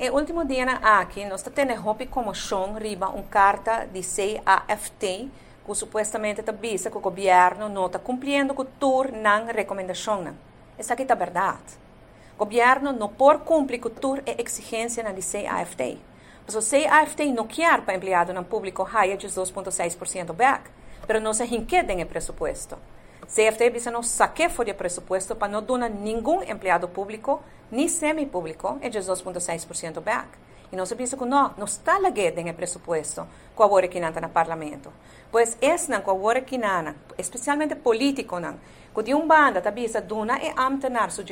el último dia aqui, nós temos uma comissão riba carta de CAFT, que supostamente avisa que o governo não está cumprindo com todas as recomendações. Essa aqui é a verdade. O governo não pode cumprir com todas as exigências do CAFT. Mas o CAFT não quer para empregado no público higher de 2,6% back, mas não se enqueda em presupuesto. CFT bisa não saque fora de presupuesto para não dar nenhum empregado público, nem semi-público, é de 2,6% back. E não se pensa que não está lagueda em presupuesto com a hora que não está no parlamento. Pois esse não, com a hora que não, especialmente político não, que de uma banda está bisa duna e amtenar su de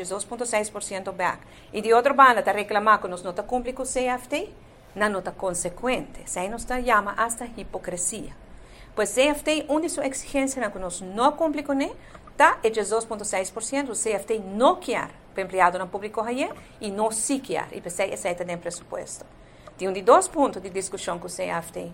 2,6% back, e de outra banda está reclamar que nós não está cumprindo com o CFT, não está consequente. Isso aí nos chama hasta hipocrisia. Pois CFT, uma de suas exigências que nós não cumprimos com ele, tá, é de 2,6%. O CFT não quer para empregado no público aí e não se quer. E você aceita dentro do presupuesto. Tem de dois pontos de discussão com o CFT.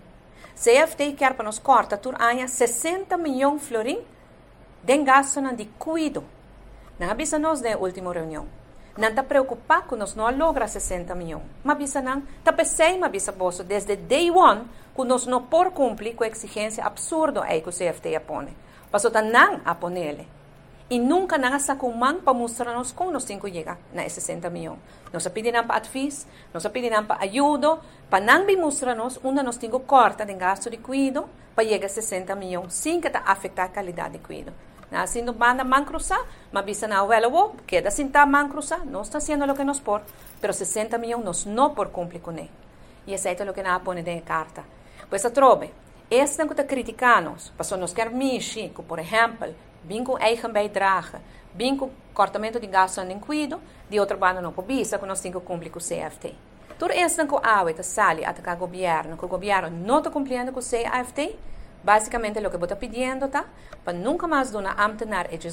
CFT quer para nós cortar por ano 60 milhões de florins de gasto de cuido. Não avisa nós na última reunião. Não está preocupado que nós não logramos 60 milhões. Mas avisa não. Está pensando, avisa bolso desde day one, que nós não podemos cumprir com a exigência absurda que o CFT apone. Passou a não apone ele. E nunca não sacou mão para mostrar-nos como nós temos que chegar a 60 milhões. Nós pedimos para advice, nós pedimos para ajuda, para não mostrar-nos onde nós temos que cortar de gasto de cuido para chegar a 60 milhões, sem que afetar a qualidade de cuido. Assim não manda man cruzar, mas visa na abuela, queda sin ta man cruzar, no está haciendo lo que nos por, pero 60 milhões nos não por cumprir com ele. E esse é o que nós pone de carta. Pois a trobe, esse não está criticando, passou nos quer mexer, por exemplo, bem com eigen bijdrage, bem com cortamento de gasto em cuido, de outra banda não visa que nós temos que cumprir com o CFT. Tudo isso não é sali atacar o governo, que o governo não está cumprindo com o CFT. Basicamente, o que eu estou pedindo está para nunca mais dar a amtenar esses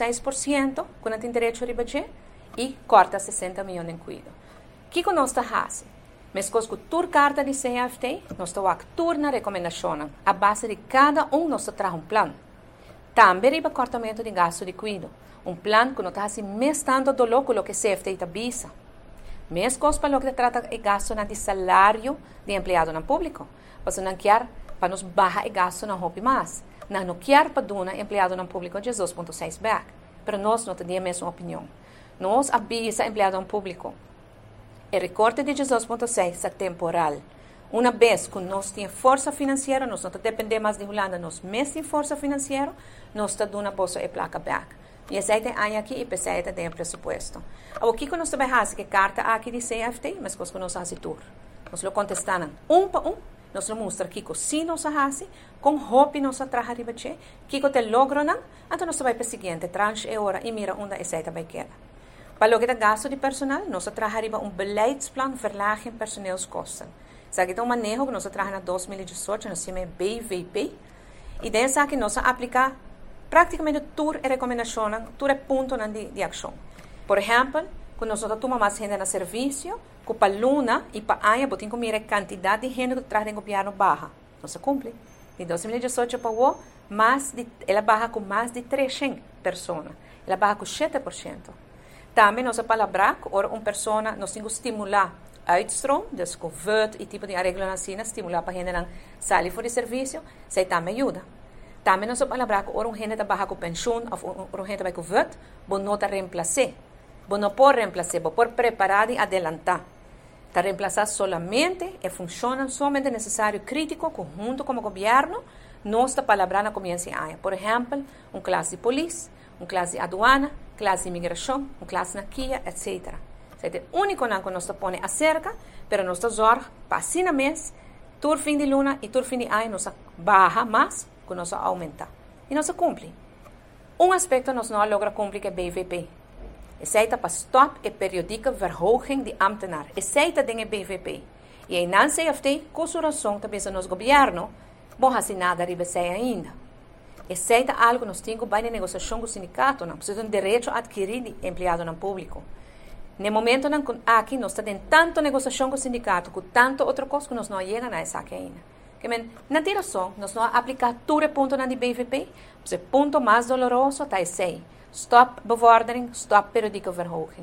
2,6% quando tem direito a ribater e corta 60 milhões em cuido. O que nós estamos fazendo? Mas com a carta de CFT, nós estamos actuando na recomendação. A base de cada nós traz plano. Também riba cortamento de gasto de cuido. Plano que não está assim, mais tanto dolor com o que CFT está visa. Mais coisa para o que trata de gasto de salário de empregado no público. Você não quer para nos baixar o gasto na roupa mais. Não quer para dar empregado no público de 2,6 back. Mas nós não temos a mesma opinião. Nós avisa empregado no público. O recorte de 2,6 é temporal. Uma vez que nós temos força financeira, nós não dependemos mais de Holanda, nós mesmo temos força financeira, nós estamos dando a bolsa e placa back. E esse é aqui e esse é o presupuesto. O que nós também fazemos que carta aqui de CFT, mas que nós fazemos tudo. Nós lo contestamos para nós mostramos que se nós fazemos, com roupa nós trabalhamos arriba que te logra não, então nós vamos para o seguinte, tranche e hora e mira onde essa vai quedar. Para o que é gasto de personal, nós trabalhamos arriba beleidsplan verlaging personeelskosten. Sabe que é manejo que nós trabalhamos em 2018, nós chamamos BVP, e dessa aqui nós aplicamos praticamente todas as recomendações, todos os pontos de ação. Por exemplo, quando nós tomamos mais gente no serviço, que para Luna e para Aya, botem comigo a quantidade de gente que traz do governo barra. Não se cumpre. De 2018 para o ela barra com mais de 300 pessoas. Ela barra com 7%. Também nós falamos que uma pessoa nós temos que estimular uitstroom, dus com VUT e tipo de arreglo na cena, estimular para a gente não sair fora de serviço, isso também ajuda. Também nós falamos que uma gente barra com pensão, ou uma gente vai com VUT, bom não está reemplaçar. Bom não pode reemplaçar, bom pode preparar e adelantar. Está reemplazar solamente e funciona somente necessário crítico conjunto como governo, nossa palavra comienza a por exemplo, classe de polícia, classe de aduana, classe de imigração, classe na Kia, etc. É o único que nós põe acerca, mas nós zorga para assim na mês, todo fim de luna e todo fim de ano, nós barra mais, que nós aumenta. E nós cumpre. Aspecto nós não logra cumprir que é BVP. Aceita para stop e periodieke verhoging de ambtenaar. Aceita de BVP. E aí não CFT, com sua razão, também se nos governo, bom assim nada ribesei ainda. Aceita algo nós temos bem na negociação com o sindicato, não precisa de direito a adquirir de empregado no público. No momento aqui nós temos tanto negociação com o sindicato, com tanto outra coisa que nós não chegamos a essa aqui ainda. Que na direção, nós não aplicamos todo o ponto na de BVP, o ponto mais doloroso está esse. Stop bevordering, stop periodieke verhoging.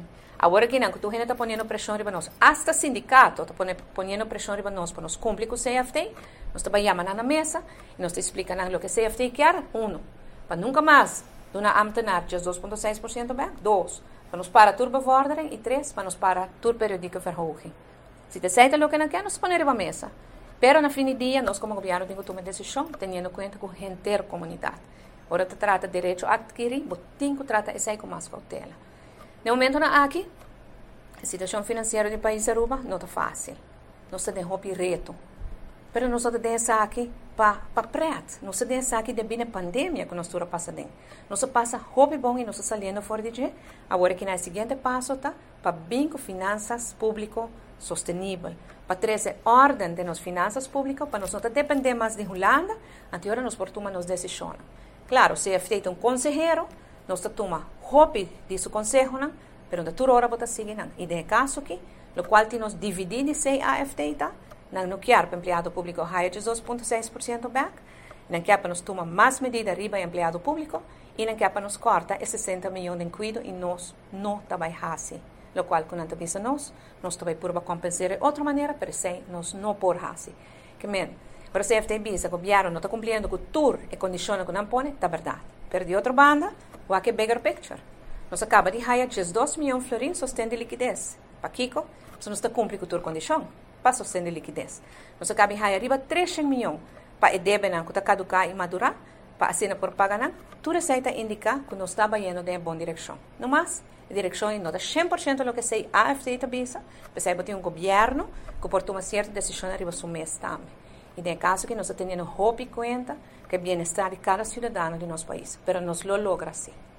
Agora que não, que tu gente está poniendo presión riba nós, hasta sindicato está poniendo presión riba nós para nos cumprir com o CFT, nós estamos chamando na mesa e nós te explicando o que o CFT quer, para nunca mais uma ambtenaar just 2,6% back, 2, para nos para turbevordering e 3, para nos para periodieke verhoging. Se te aceita o que não quer, nós ponemos riba mesa. Pero na fim do dia, nós como governo temos que tomar decisão, tendo em conta com a inteira comunidade. Agora te trata de direito a adquirir, mas tem que tratar isso com mais cautela. No momento aqui, a situação financeira do país Aruba não está fácil. Nós temos um reto. Mas nós estamos aqui para preto. Nós estamos aqui devido à pandemia que nós estamos passando. Nós passa hobby bom e nós estamos saindo fora de jeito. Agora que no seguinte passo está para bem com finanças públicas sustentáveis. Para trazer ordem de nas finanças públicas, para nós não depender mais de Holanda, até agora nós tomamos decisões. Claro, se é feito um conselheiro, nós tomamos hobby de seu conselho, mas de toda hora vamos seguir. E de caso aqui, no qual nós dividimos de AFT, não quer para o empregado público higher de 2,6% back, não quer para nós tomar mais medidas arriba em empregado público, e não quer para nós cortar esses 60 milhões de cuido e nós não trabalhamos. Lo qual, quando a gente nós também por compensar de outra maneira, mas sem nós não por assim. Que men, para o CFT bisa, o governo não está cumprindo com tudo e condições que não põe, está verdade. Pero de outra banda, o que bigger picture. Nós acaba de hire 2 milhões de florins sostém de liquidez. Para Kiko, nós não está cumprindo com tudo condição, para sostém de liquidez. Nós acaba de hire arriba 300 milhões para a débito que está caducar e madurar, para assinar por pagamento, tudo receita indica que nós estamos indo em boa direção. No mais, a direção não dá 100% do que sei a AFT tabisa, mas aí tem um governo que pode tomar certa decisão arriba do mês também. E no caso que nós temos hope conta que o bem-estar de cada cidadão de nosso país, mas nós lo logra assim.